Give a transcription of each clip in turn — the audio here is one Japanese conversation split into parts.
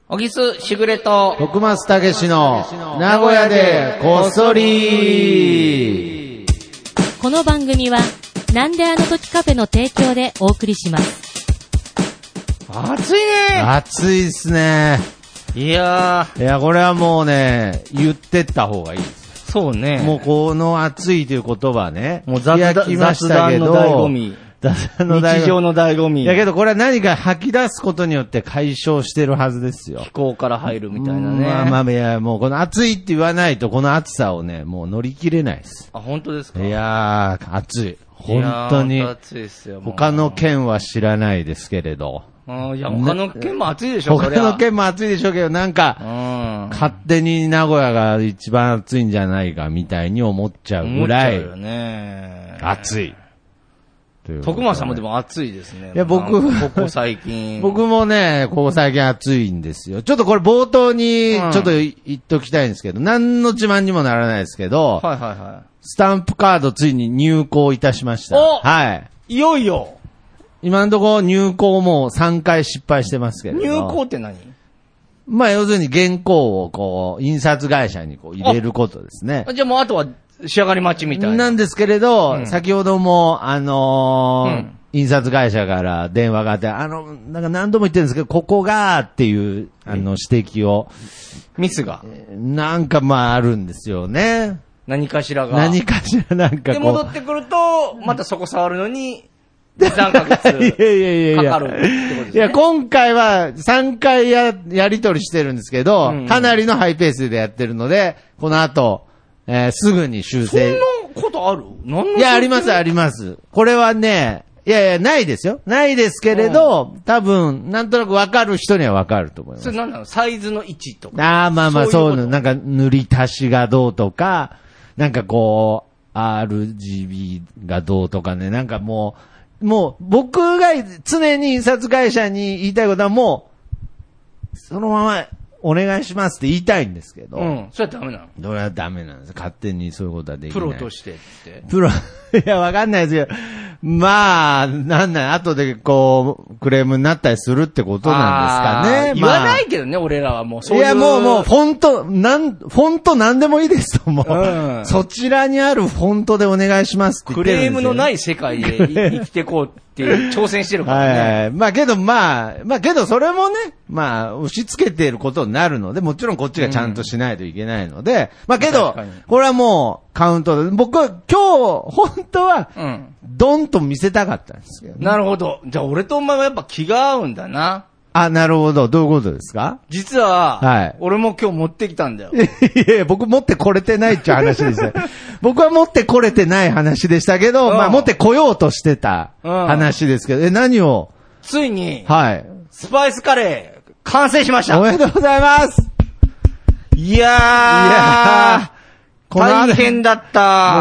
小木須しぐれと徳松たけしの名古屋でこっそり。 この番組はなんであの時カフェの提供でお送りします。 暑いね。 暑いっすね。 いや、 これはもうね、言ってった方がいいです。 そうね。 もうこの暑いという言葉ね、 もう雑談の醍醐味。日常の醍醐味。 だけどこれは何か吐き出すことによって解消してるはずですよ。 気候から入るみたいなね。 いや、もうこの暑いって言わないとこの暑さをね、もう乗り切れないです。 あ、本当ですか？ いやー、暑い。本当に。 暑いですよ。 他の県は知らないですけれど。 いや、他の県も暑いでしょ、 他の県も暑いでしょうけど、なんか、勝手に名古屋が一番暑いんじゃないかみたいに思っちゃうぐらい、暑い。 徳間さんもでも暑いですね。 いや、ここ最近。僕もね、ここ最近暑いんですよ。ちょっとこれ冒頭に、ちょっと言っときたいんですけど、何の自慢にもならないですけど、スタンプカードついに入稿いたしました。はい。 いよいよ。 今のところ入稿も3回失敗してますけど。 入稿って何？ まあ、要するに原稿をこう、印刷会社にこう入れることですね。 じゃあもうあとは仕上がり待ちみたいな。 なんですけれど、先ほども、印刷会社から電話があって、なんか何度も言ってるんですけど、ここが、っていう、指摘を。 ミスが。 なんかまああるんですよね。 何かしらが。 なんかこう。 で、戻ってくると、またそこ触るのに、3ヶ月かかるってことですね。 いや、今回は3回やり取りしてるんですけど、かなりのハイペースでやってるので、この後、すぐに修正。 そんなことある？ いや、あります、あります。これはね、いや、ないですよ。ないですけれど、多分、なんとなく分かる人には分かると思います。 それ何なの？サイズの位置とか。 まあ、そういうの、なんか塗り足しがどうとか、なんかこう、RGB がどうとかね、なんかもう僕が常に印刷会社に言いたいことはもう、そのままお願いしますって言いたいんですけど。 それはダメなの？ それはダメなんです。勝手にそういうことはできない。 プロとしてって。 いや、わかんないですけど、まあ、後でこう、クレームになったりするってことなんですかね。 言わないけどね、俺らはもうそういう。 いや、もう、フォントなんでもいいですと、もう、そちらにあるフォントでお願いしますって言ってるんですよ。 クレームのない世界で生きてこうって挑戦してるからね。 まあけどそれもね、押し付けていることになるので、もちろんこっちがちゃんとしないといけないので、けど、これはもうカウントで、僕は今日、本当は、ドンと見せたかったんですけどね。 なるほど。じゃあ俺とお前はやっぱ気が合うんだな。 なるほど。どういうことですか？ 実は、俺も今日持ってきたんだよ。 いや、僕持ってこれてないっていう話ですね。僕は持ってこれてない話でしたけど、持ってこようとしてた話ですけど、何を？ ついに、スパイスカレー、完成しました。 おめでとうございます。 いやー、大変だった。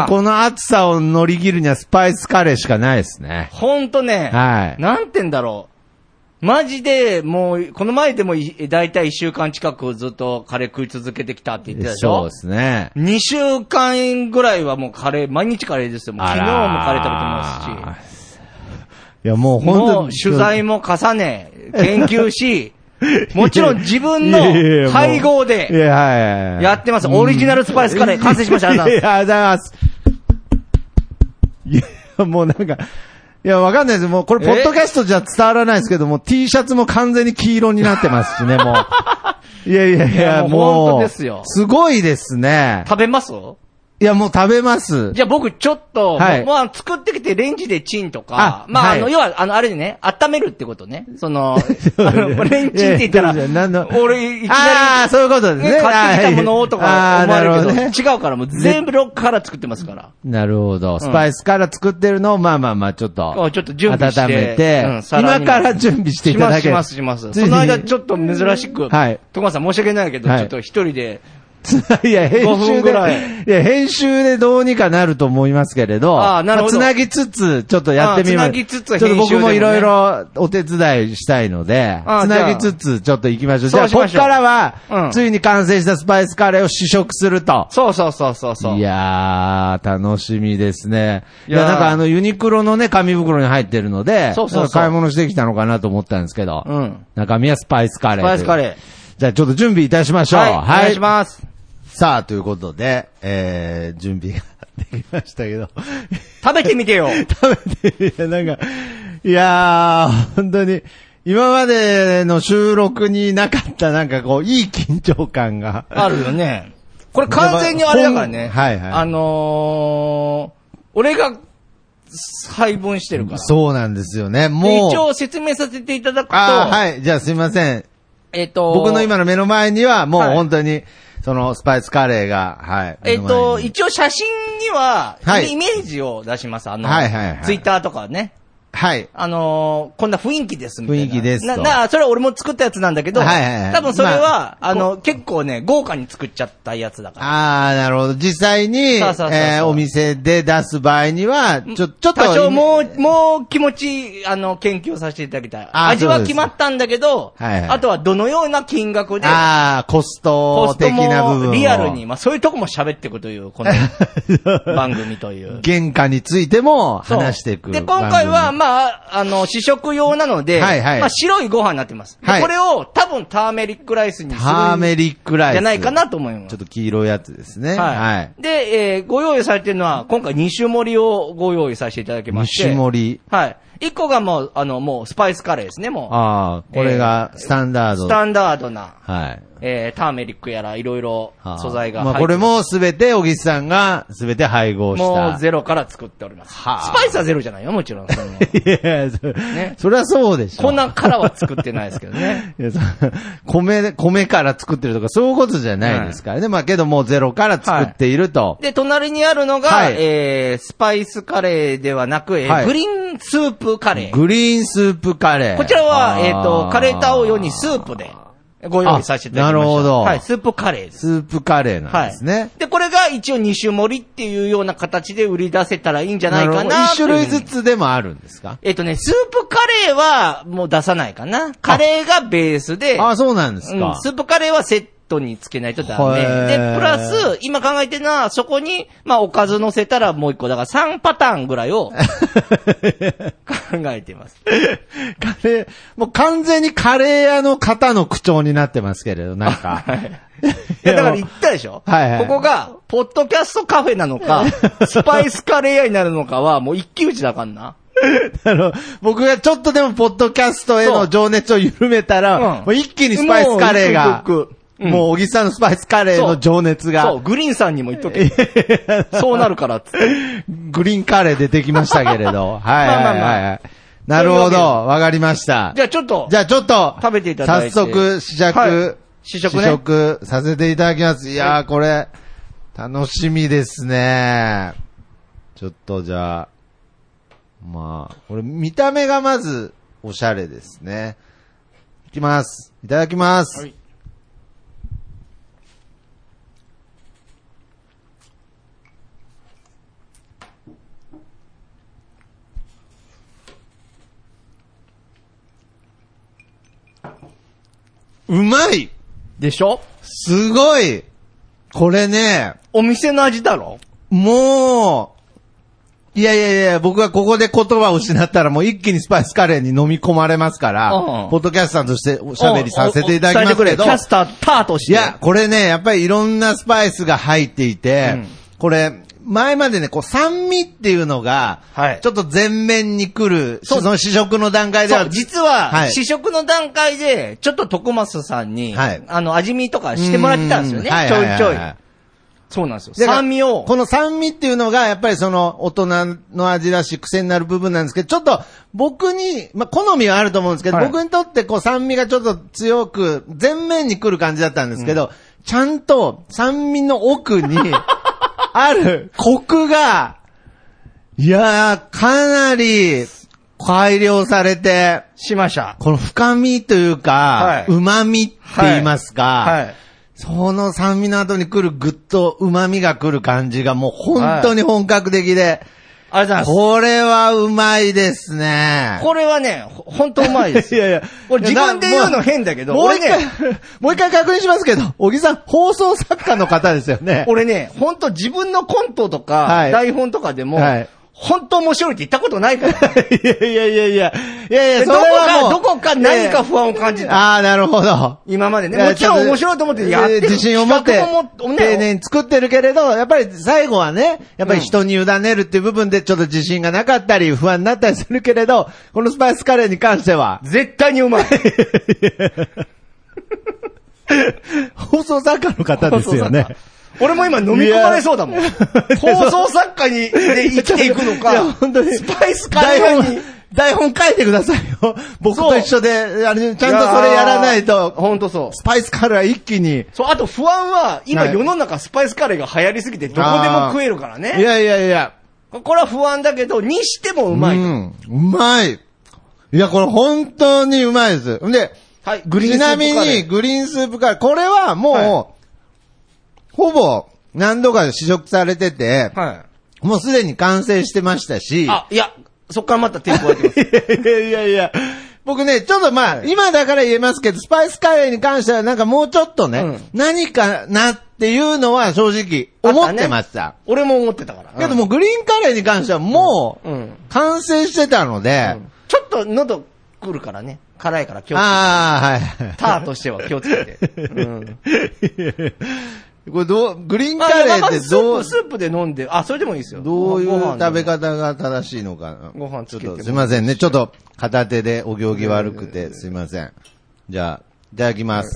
もうこの暑さを乗り切るにはスパイスカレーしかないですね。 ほんとね、なんて言うんだろう。マジで、もう、この前でもだいたい1週間近くずっとカレー食い続けてきたって言ってたでしょ？ そうですね。 2週間ぐらいはもうカレー、毎日カレーですよ。もう昨日もカレー食べてますし。 いや、もう本当に。 取材も重ね、研究し、もちろん自分の配合でやってます。オリジナルスパイスカレー完成しました。ありがとうございます。いや、もうなんか、いや、わかんないです。もうこれポッドキャストじゃ伝わらないですけども、T シャツも完全に黄色になってますしね、もう。いや、もう。 本当ですよ。 すごいですね。 食べます？ いや、もう食べます。 じゃあ僕ちょっと、作ってきてレンジでチンとか、要は、あれでね、温めるってことね。レンチンって言ったら、俺、いきなり、 そういうことですね。 買ってきたものをとか思われるけど、違うから、もう全部から作ってますから。 なるほど。スパイスから作ってるのを、ちょっと準備して、 温めて、今から準備していただけします。その間ちょっと珍しく、戸川さん申し訳ないけど、ちょっと一人で、 いや、編集でどうにかなると思いますけれど、つなぎつつ、ちょっとやってみます。 つなぎつつ、 ちょっと僕もいろいろお手伝いしたいので、つなぎつつ、ちょっと行きましょう。じゃあ、こっからは、ついに完成したスパイスカレーを試食すると。 そう。 いやー、楽しみですね。いや、なんかユニクロのね、紙袋に入ってるので、買い物してきたのかなと思ったんですけど、中身はスパイスカレー。 スパイスカレー。 じゃあちょっと準備いたしましょう。 はい。お願いします。 さあ、ということで、準備ができましたけど。 食べてみてよ。 食べて、なんか、いやー、本当に、今までの収録になかったなんかこう、いい緊張感が。 あるよね。これ完全にあれだからね。 はいはい。 俺が配分してるから。 そうなんですよね。もう。 一応説明させていただくと。 はい。じゃあすいません。僕の今の目の前にはもう本当に、はい、そのスパイスカレーが、はい。 一応写真には、イメージを出します。はいはいはい。ツイッターとかね。はい。こんな雰囲気ですみたいな。 雰囲気ですと。 それは俺も作ったやつなんだけど、はいはいはい。多分それは、結構ね、豪華に作っちゃったやつだから。 ああ、なるほど。実際に、お店で出す場合には、ちょっと。 多少もう気持ち、研究させていただきたい。味は決まったんだけど、はいはい。あとはどのような金額で、 コスト的な部分を。 リアルに、まあそういうとこも喋っていくという、この番組という。 原価についても話していく。 で、今回は、まあ、試食用なので、はいはい、まあ、白いご飯になってます。はい、これを多分ターメリックライスにする。 ターメリックライス。 じゃないかなと思います。 ちょっと黄色いやつですね。 はい。はい、で、ご用意されてるのは、今回2種盛りをご用意させていただきまして。 2種盛り。 はい。1個がもう、もうスパイスカレーですね、もう。 ああ、これがスタンダード。 スタンダードな。 はい。 ターメリックやらいろいろ素材が入って、 まあこれもすべて小木さんがすべて配合した。 もうゼロから作っております。スパイスはゼロじゃないよ、もちろん。いや、ね、それはそうでしょ。 こんなからは作ってないですけどね。 いや米から作ってるとかそういうことじゃないですからね。はい、まあけどもうゼロから作っていると。はい、 で、隣にあるのが、はい、スパイスカレーではなく、はい、グリーンスープカレー。 グリーンスープカレー。 こちらは、カレータオ用にスープで。ご用意させていただきました。 なるほど。 はい、スープカレーです。 スープカレーなんですね。はい、 で、これが一応2種盛りっていうような形で売り出せたらいいんじゃないかな。 1種類ずつでもあるんですか？ スープカレーはもう出さないかな。カレーがベースで。 あ、そうなんですか。 スープカレーはセットにつけないとダメ。で、プラス、今考えてるのは、そこに、まあ、おかず乗せたらもう1個。だから3パターンぐらいを考えています。 カレー、もう完全にカレー屋の方の口調になってますけれど、なんか。 はい、いや、だから言ったでしょ。はいはい。ここが、ポッドキャストカフェなのか、スパイスカレー屋になるのかは、もう一騎打ちだからな。 僕がちょっとでもポッドキャストへの情熱を緩めたら、もう一気にスパイスカレーが、もう小木さんのスパイスカレーの情熱が。 そう、グリーンさんにも言っとけ。そうなるからっつって。 グリーンカレー出てきましたけれど。はいはいはい。なるほど、わかりました。 じゃあちょっと。 食べていただいて。早速試食させていただきます。いやー、これ、楽しみですね。ちょっとじゃあ、まあ、これ見た目がまずおしゃれですね。いきます。いただきます。はい。うまいでしょ？ すごいこれね。 お店の味だろ？ もう、いや、僕がここで言葉を失ったらもう一気にスパイスカレーに飲み込まれますから、ポッドキャスターとしておしゃべりさせていただきますけど。 キャスターとして。 いや、これね、やっぱりいろんなスパイスが入っていて、これ、前までね、こう、酸味っていうのが、ちょっと前面に来る、その試食の段階では。 実は、試食の段階で、ちょっと徳松さんに、味見とかしてもらってたんですよね。ちょいちょい。そうなんですよ。酸味を。 この酸味っていうのが、やっぱりその、大人の味だし、癖になる部分なんですけど、ちょっと、僕に、まあ、好みはあると思うんですけど、僕にとって、こう、酸味がちょっと強く、前面に来る感じだったんですけど、ちゃんと、酸味の奥に、ある、コクが、いやー、かなり、改良されて、 しました。 この深みというか、旨味って言いますか、その酸味の後に来るぐっと旨味が来る感じがもう本当に本格的で、 ありがとうございます。 これはうまいですね。 これはね、本当うまいです。 いや、 これ自分で言うの変だけど、 もう一回確認しますけど、小木さん、放送作家の方ですよね。 俺ね、本当自分のコントとか、台本とかでも、本当面白いって言ったことないから。 いや、それはもうどこか不安を感じた。 ああ、なるほど。 今までね。もちろん面白いと思ってやってる。 自信を持って、丁寧に作ってるけれど、やっぱり最後はね、やっぱり人に委ねるっていう部分でちょっと自信がなかったり、不安になったりするけれど、このスパイスカレーに関しては。 絶対にうまい。 放送作家の方ですよね。 俺も今飲み込まれそうだもん。放送作家で生きていくのか。いや、本当に。スパイスカレーに。 台本書いてくださいよ。僕と一緒で、ちゃんとそれやらないと。 本当そう。 スパイスカレーは一気に。 そう、あと不安は、今世の中スパイスカレーが流行りすぎてどこでも食えるからね。 いやいやいや。 これは不安だけど、にしてもうまい。 うまい。いや、これ本当にうまいです。んで、 はい、グリーンスープカレー。ちなみに、 グリーンスープカレー。これはもう、ほぼ何度か試食されてて、もうすでに完成してましたし。 あ、いや、そっからまた手加えてます。 いや。僕ね、ちょっと今だから言えますけど、スパイスカレーに関してはなんかもうちょっとね、何かなっていうのは正直思ってました。 俺も思ってたから。 けどもグリーンカレーに関してはもう、完成してたので、 ちょっと喉くるからね。辛いから気をつけて。 はい。 ターとしては気をつけて。 これグリーンカレーってスープで飲んで、それでもいいですよ。 どういう食べ方が正しいのかな。 ご飯つけて。 すいませんね。ちょっと片手でお行儀悪くてすいません。じゃあ、いただきます。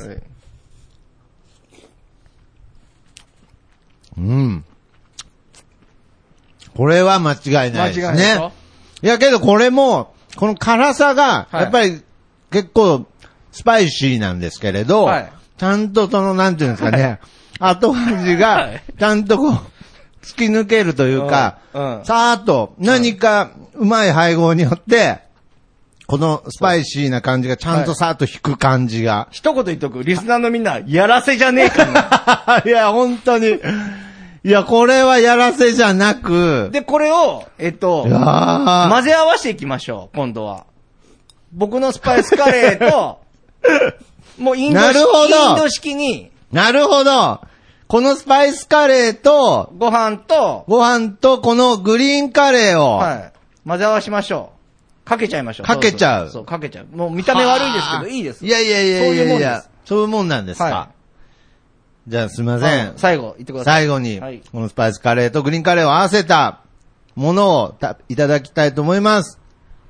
これは間違いないですね。いやけどこれも、この辛さが、やっぱり結構スパイシーなんですけれど、ちゃんとなんていうんですかね、後味が、ちゃんと突き抜けるというか、さーっと何かうまい配合によって、このスパイシーな感じがちゃんとさーっと引く感じが。 一言言っとく、リスナーのみんな、やらせじゃねえかな。 いや、本当に。いや、これはやらせじゃなく。 で、これを、混ぜ合わせていきましょう、今度は。僕のスパイスカレーと、もうインド式に。 なるほど。このスパイスカレーと、 ご飯と、 このグリーンカレーを、 混ぜ合わしましょう。かけちゃいましょう。 かけちゃう。 そう、かけちゃう。もう見た目悪いですけど、いいです。 いや。そういうもんなんですか。じゃあすいません。 最後、言ってください。 最後に、このスパイスカレーとグリーンカレーを合わせたものをいただきたいと思います。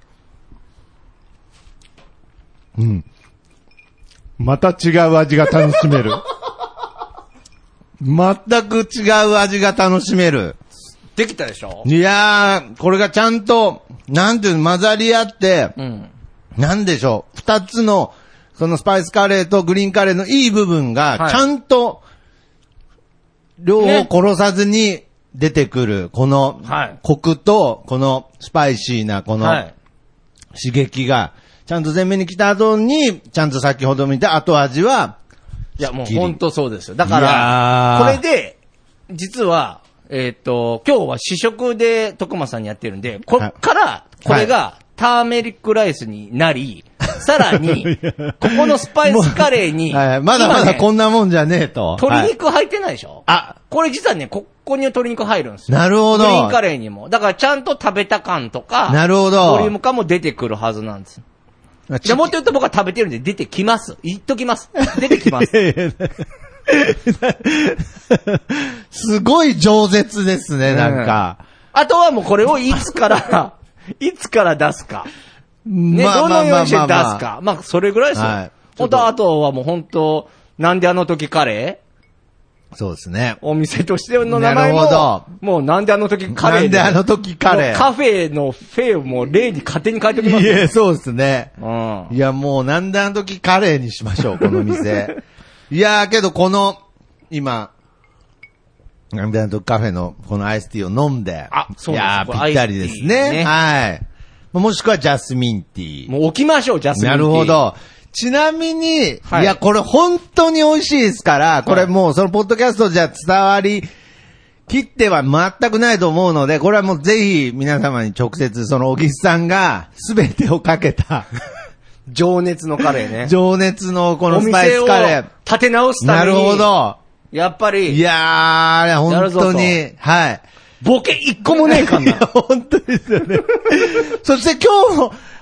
また違う味が楽しめる。全く違う味が楽しめる。 できたでしょ？ いやー、これがちゃんと、なんていうの、混ざり合って、なんでしょう、二つの、そのスパイスカレーとグリーンカレーのいい部分が、ちゃんと、両方殺さずに出てくる、この、コクと、このスパイシーな、この、刺激が、ちゃんと前面に来た後に、ちゃんと先ほど見た後味は、 いや、もう本当そうですよ。だから、これで、実は、今日は試食で徳間さんにやってるんで、こっから、これがターメリックライスになり、さらに、ここのスパイスカレーに、 まだまだこんなもんじゃねえと。 鶏肉入ってないでしょ？これ実はね、ここに鶏肉入るんですよ。 なるほど。 グリーンカレーにも。だからちゃんと食べた感とか、 なるほど。 ボリューム感も出てくるはずなんです。じゃあもっと言うと僕は食べてるんで出てきます。言っときます。出てきます。 すごい饒舌ですね、なんか。 あとはもうこれをいつから出すか。ね、どのようにして出すか。まあ、それぐらいですよ。本当あとはもう本当、なんであの時カレー？ そうですね。 お店としての名前も、もうなんであの時カレー。 なんであの時カレー。 カフェのフェをもう例に勝手に変えておきます。 いや、そうですね。いや、もうなんであの時カレーにしましょう、この店。いやー、けどこの、今、なんであの時カフェのこのアイスティーを飲んで。 そうです。いやー、ぴったりですね。はい。もしくはジャスミンティー。 もう置きましょう、ジャスミンティー。 なるほど。ちなみに、いや、これ本当に美味しいですから、これもうそのポッドキャストじゃ伝わりきっては全くないと思うので、これはもうぜひ皆様に直接その小木さんが全てをかけた情熱のカレーね。 情熱のこのスパイスカレー。 お店を立て直すために。 なるほど。 やっぱり。 いやー、本当に、はい。 ボケ一個もねえかんな。 いや、本当ですよね。そして今日も、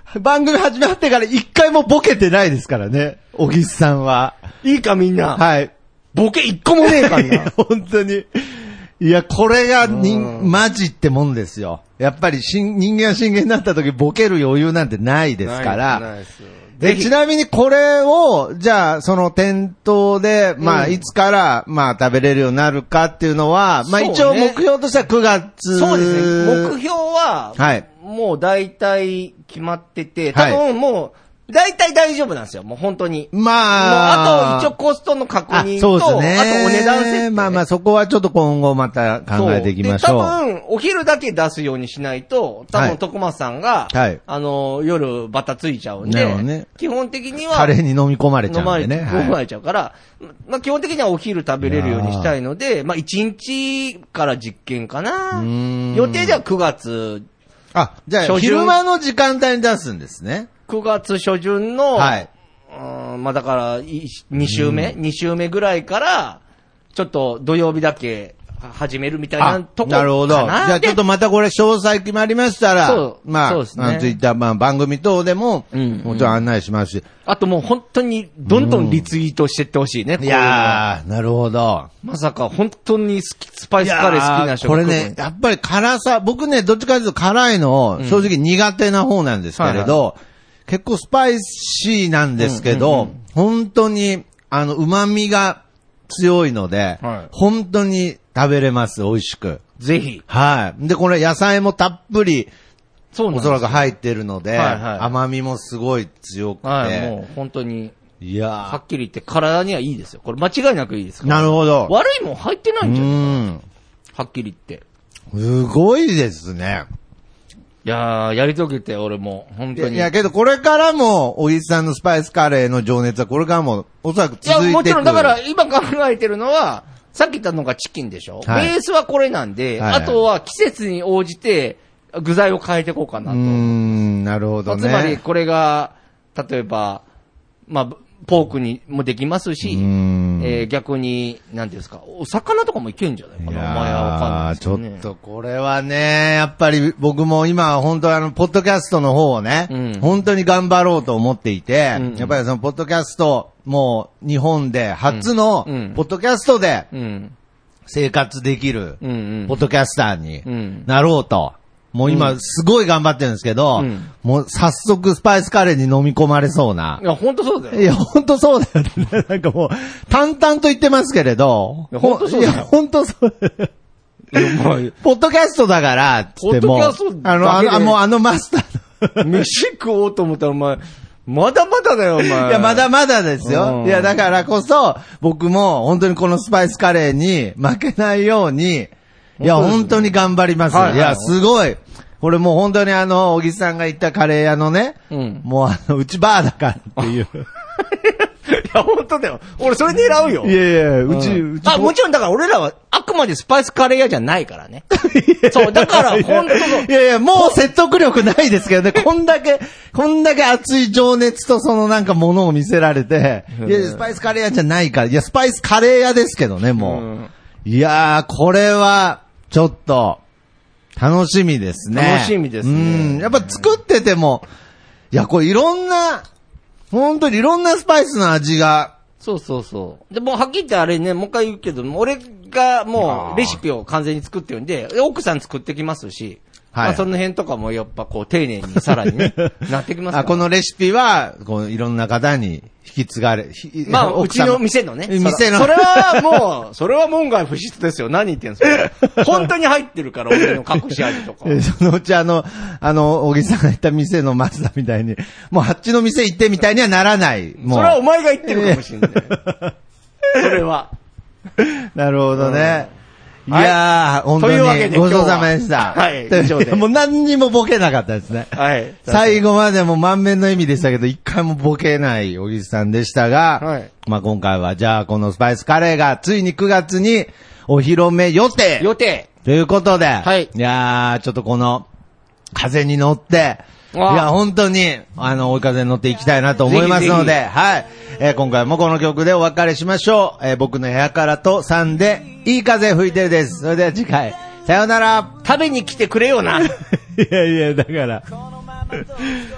番組始まってから一回もボケてないですからね、小木さんは。 いいかみんな。 はい。 ボケ一個もねえからな。 本当に。いや、これがマジってもんですよ。やっぱり人間が真剣になった時ボケる余裕なんてないですから。ないです。ちなみにこれを、じゃあ、その店頭で、まあ、いつから、まあ、食べれるようになるかっていうのは、まあ、一応目標としては9月。 そうですね。目標は、はい。もう大体決まってて、多分もう、大体大丈夫なんですよ。もう本当に。 まあ。 あと、一応コストの確認と、 そうですね。 あとお値段設定。 まあまあ、そこはちょっと今後また考えていきましょう。 多分、お昼だけ出すようにしないと、多分、徳松さんが、はい。夜バタついちゃうんで、ね、基本的には、 カレーに飲み込まれちゃうんでね。 飲まれちゃうから、まあ基本的にはお昼食べれるようにしたいので、まあ1日から実験かな。予定では9月。 じゃあ、昼間の時間帯に出すんですね。 9月初旬の、はい。まあだから、2週目ぐらいから、ちょっと土曜日だけ始めるみたいなとこかな。 なるほど。じゃあちょっとまたこれ詳細決まりましたら、まあ、そうですね。ツイッター、まあ番組等でも、もちろん案内しますし。 あともう本当にどんどんリツイートしてってほしいね。 いやー、なるほど。 まさか本当にスパイスカレー好きな人これね、やっぱり辛さ、僕ね、どっちかというと辛いの、正直苦手な方なんですけれど、結構スパイシーなんですけど、本当に、旨味が強いので、本当に食べれます、美味しく。 ぜひ。 はい。で、これ野菜もたっぷり、おそらく入ってるので、甘みもすごい強くて。はい、 もう本当に。 いやはっきり言って体にはいいですよ。これ間違いなくいいですから。 なるほど。 悪いもん入ってないんじゃないはっきり言って。 すごいですね。 いやー、やり遂げて、俺も、本当に。 いや、けどこれからも、小木さんのスパイスカレーの情熱はこれからも、おそらく続いていく。いや、 もちろん、だから、今考えてるのは、さっき言ったのがチキンでしょ、はい、ベースはこれなんで、はいはい、あとは季節に応じて、具材を変えていこうかなと。 なるほどね。 つまり、これが、例えば、まあ、ポークにもできますし、逆に、なんていうんですか、お魚とかもいけるんじゃないかな、お前はわかんないですよね。 ちょっとこれはね、やっぱり僕も今、本当ポッドキャストの方をね、本当に頑張ろうと思っていて、やっぱりそのポッドキャスト、もう日本で初の、ポッドキャストで、生活できる、ポッドキャスターになろうと。もう今、すごい頑張ってるんですけど、もう早速スパイスカレーに飲み込まれそうな。 いや、ほんとそうだよ。 いや、ほんとそうだよね。なんかもう、淡々と言ってますけれど。 いや、ほんとそうだよ。いや、 ほんとそう。ポッドキャストだから、つっても。 ポッドキャストだけでもうマスターの。飯食おうと思ったら、お前、まだまだだよ、お前。いや、まだまだですよ。いや、だからこそ、僕も本当にこのスパイスカレーに負けないように、いや、本当に頑張ります。いや、すごい。これもう本当に小木さんが言ったカレー屋のね、もううちバーだからっていう。 いや、本当だよ。俺それ狙うよ。 いやいや、うち。 もちろんだから俺らはあくまでスパイスカレー屋じゃないからね。そう、だから本当の。 いやいや、もう説得力ないですけどね。こんだけ熱い情熱とそのなんかものを見せられて、いや、スパイスカレー屋じゃないから。いや、スパイスカレー屋ですけどね、もう。いやー、これは、ちょっと、楽しみですね。 楽しみですね。 やっぱ作ってても、いや、これ本当にいろんなスパイスの味が。 そうそうそう。でもはっきり言ってあれね、もう一回言うけど、俺がもうレシピを完全に作ってるんで、奥さん作ってきますし、はい、まあその辺とかもやっぱこう丁寧にさらにね、なってきますから。 このレシピは、こういろんな方に引き継がれ、 まあ、うちの店のね。 店の。 それは門外不出ですよ。何言ってんすか。本当に入ってるから、俺の隠し味とか。 そのうち小木さんが言った店のマスターみたいに、もうあっちの店行ってみたいにはならない。もうそれはお前が言ってるかもしれない。それは。 なるほどね。いやー、本当にごちそうさまでした。 はい。以上で。 もう何にもボケなかったですね。 はい。 最後までも満面の笑みでしたけど、一回もボケない小木さんでしたが、はい。まあ今回はじゃあこのスパイスカレーがついに9月にお披露目予定ということで、はい。いやー、ちょっとこの風に乗って、いや、本当に、追い風に乗っていきたいなと思いますので、ぜひはい。今回もこの曲でお別れしましょう。僕の部屋からと3で、いい風吹いてるです。それでは次回、さようなら。 食べに来てくれよな。 いやいや、だから。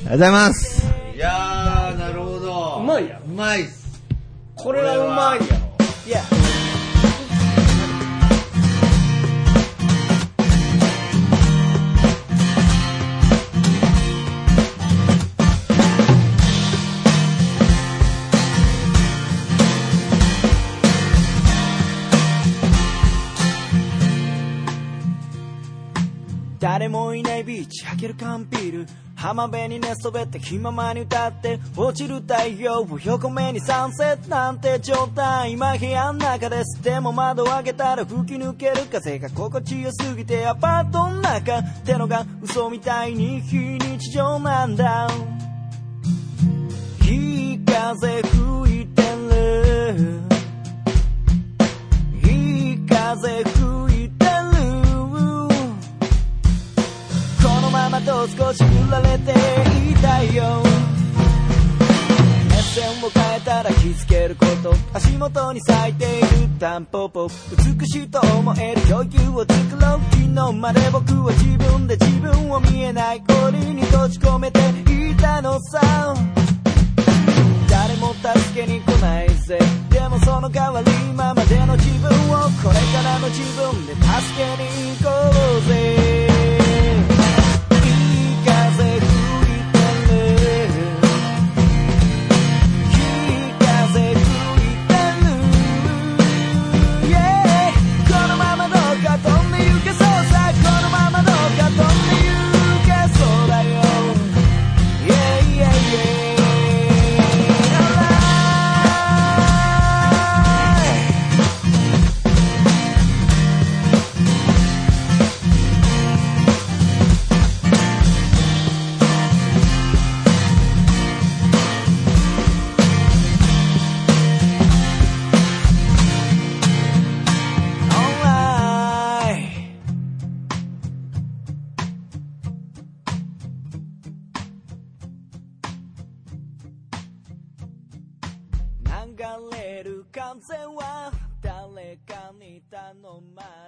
うございます。 いやー、なるほど。うまいやろ。 うまいっす。 これはうまいやろ。いや。 誰もいないビーチ開ける缶ビール浜辺に寝そべって気ままに歌って落ちる太陽を横目にサンセットなんて状態今部屋の中です。でも窓を開けたら吹き抜ける風が心地よすぎてアパートの中ってのが嘘みたいに非日常なんだ。いい風吹いてるいい風吹いてるこのままと少し振られていたいよ。目線を変えたら気づけること足元に咲いているタンポポ美しいと思える余裕を作ろう。昨日まで僕は自分で自分を見えない檻に閉じ込めていたのさ。誰も助けに来ないぜ。でもその代わり今までの自分をこれからの自分で助けに行こうぜ。流れる風は誰かに頼ま